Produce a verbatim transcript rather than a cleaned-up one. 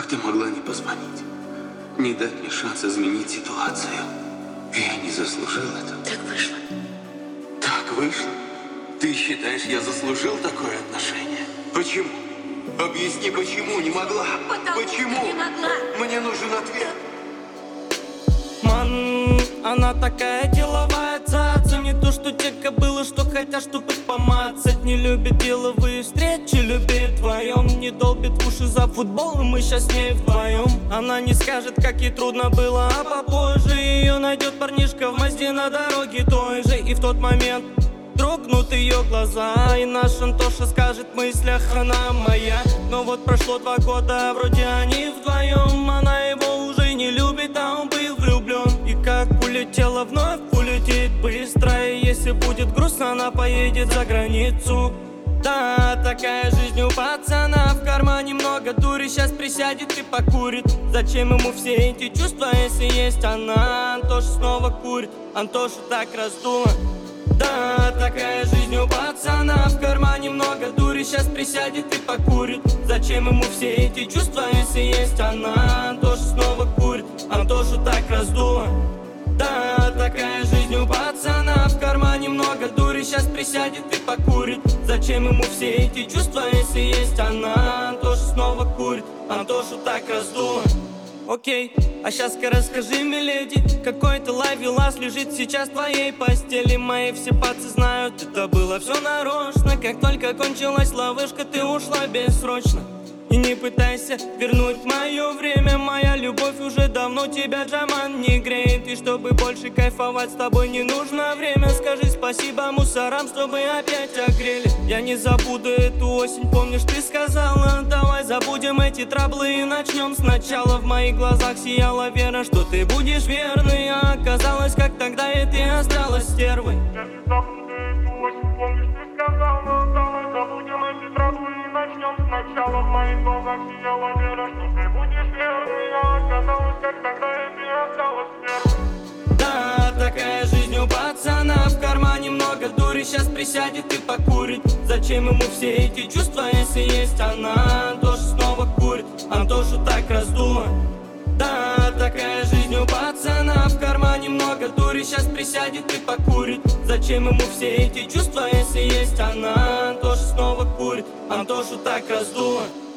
Как ты могла не позвонить? Не дать мне шанс изменить ситуацию? Я не заслужил этого. Так вышло. Так вышло? Ты считаешь, я заслужил такое отношение? Почему? Объясни, почему не могла? Потому Почему? что не могла. Мне нужен ответ. Ман, она такая деловая цаца. Не то, что те кобылы, что хотят, чтобы их помацать. Не любит деловые встречи, любит вдвоем. Не долбит в уши за футбол, и мы сейчас с ней вдвоем. Она не скажет, как ей трудно было, а попозже ее найдет парнишка в Мазде на дороге той же. И в тот момент дрогнут ее глаза, и наш Антоша скажет в мыслях: она моя. Но вот прошло два года, вроде они вдвоем. Она его уже не любит, а он был влюблен. И как улетела, вновь улетит быстро. И если будет грустно, она поедет за границу. Да, такая жизнь у пацана. В кармане много дури, сейчас присядет и покурит. Зачем ему все эти чувства, если есть она? Антоша снова курит, Антоша так раздула. Да, такая жизнь у пацана. В кармане много дури, сейчас присядет и покурит. Зачем ему все эти чувства, если есть она? Антоша снова курит, Антошу так раздуло. Да, такая жизнь у пацана. В кармане много дури, сейчас присядет и покурит. Зачем ему все эти чувства, если есть она? Антоша снова курит, Антошу так раздуло. Окей, а сейчас-ка расскажи, миледи, какой ты ловелас лежит сейчас в твоей постели. Мои все пацы знают, это было все нарочно. Как только кончилась ловушка, ты ушла бессрочно. И не пытайся вернуть мое время. Моя любовь уже давно тебя, Джаман, не греет. И чтобы больше кайфовать с тобой, не нужно время. Скажи спасибо мусорам, чтобы опять огрели. Я не забуду эту осень, помнишь, ты сказала: давай забудем эти траблы и начнем сначала. В моих глазах сияла вера, что ты будешь верной. А оказалось, как тогда, и ты осталась стервой. Я не забуду эту осень, помнишь, ты сказала: давай забудем эти траблы и начнем сначала. В моих глазах сияла вера, что ты будешь верной. А оказалось, как тогда, и ты осталась стервой. Да, такая жизнь у пацана. В кармане много дури, сейчас присядет и покурит. Зачем ему все эти чувства, если есть она? Антоша снова курит, Антошу так раздуло. Да, такая жизнь у пацана. В кармане много дури, сейчас присядет и покурит. Зачем ему все эти чувства, если есть она? Антоша снова курит, Антошу так раздуло.